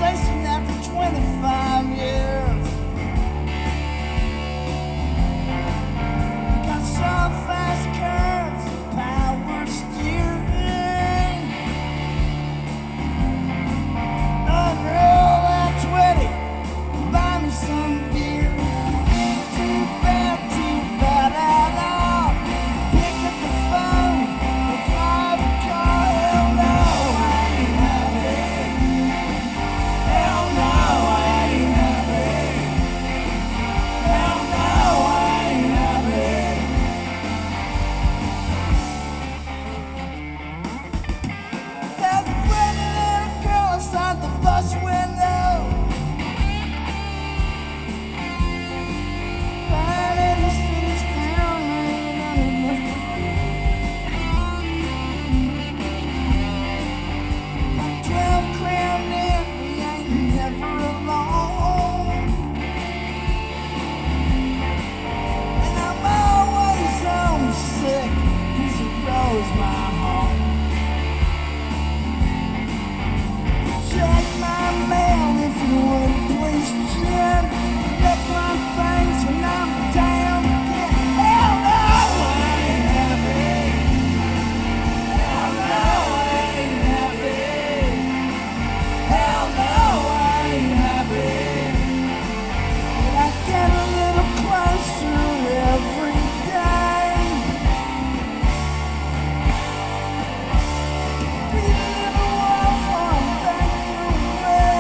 sensation after 25 years. You got some fast curves, power steering. Unreal at 20, buy me some beer. Too bad at all. Pick up the phone, we'll drive a car. Hell no, I ain't happy. Hell no, I ain't happy. Hell no, I ain't happy. There's a pretty little girl outside the bus window. Right in the city's town, ain't nothing left to do. 12 crammed in, we ain't never alone. And I'm always homesick, 'cause the road's my home. Check my mail if you would, please, Jim. Look my things when I'm down again. Hell no, I ain't happy. Hell no, I ain't happy. Hell no, I ain't happy. But I get a little closer every day. Be a little while for I'm back away.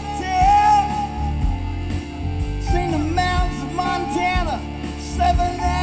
Seven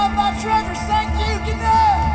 love my treasures. Thank you. Good night.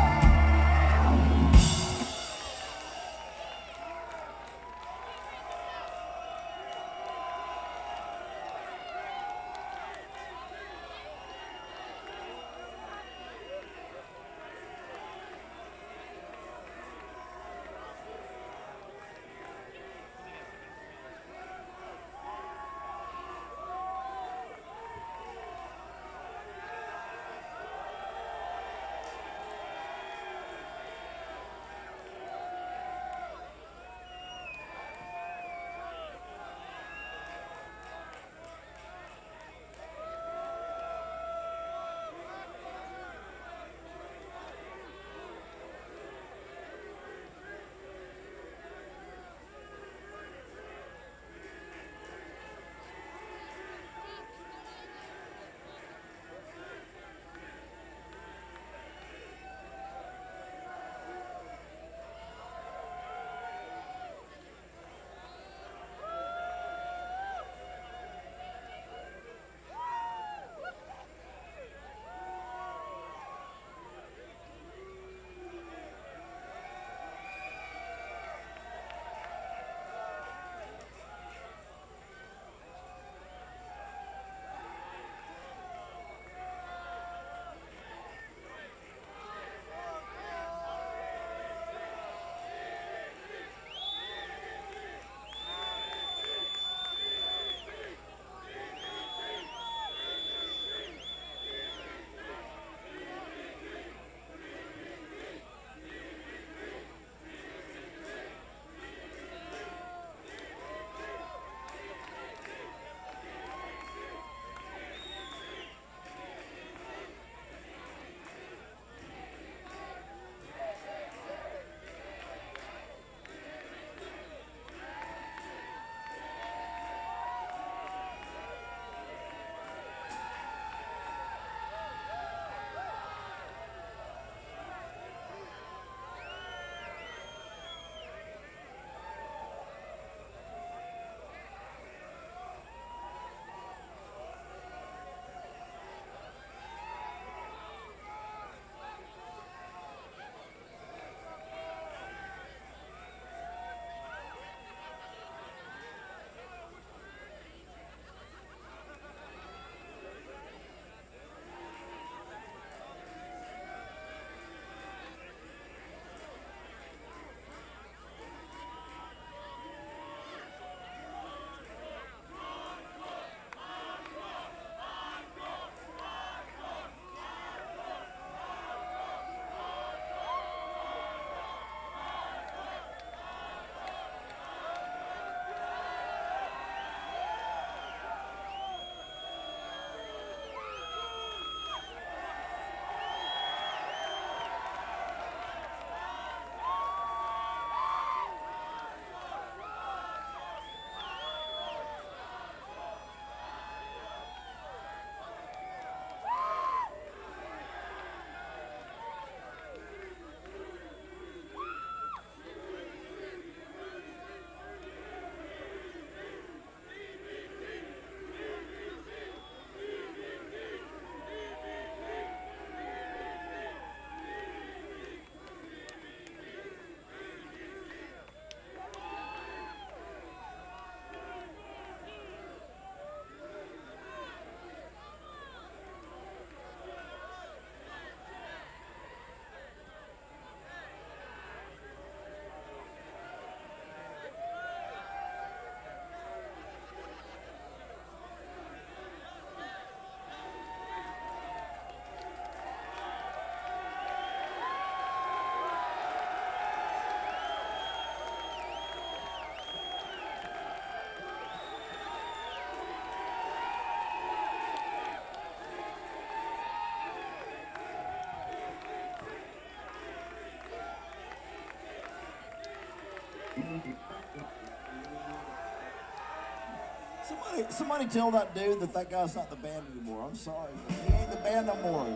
Somebody tell that dude that guy's not the band anymore. I'm sorry, but he ain't the band no more.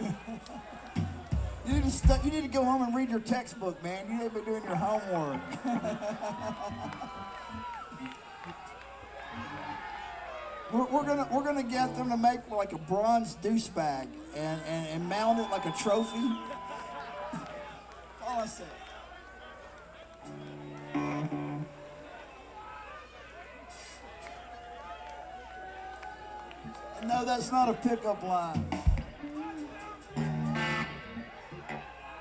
You need to go home and read your textbook, man. You need to be doing your homework. We're gonna get them to make like a bronze douchebag and mount it like a trophy. That's all I said. No, that's not a pickup line.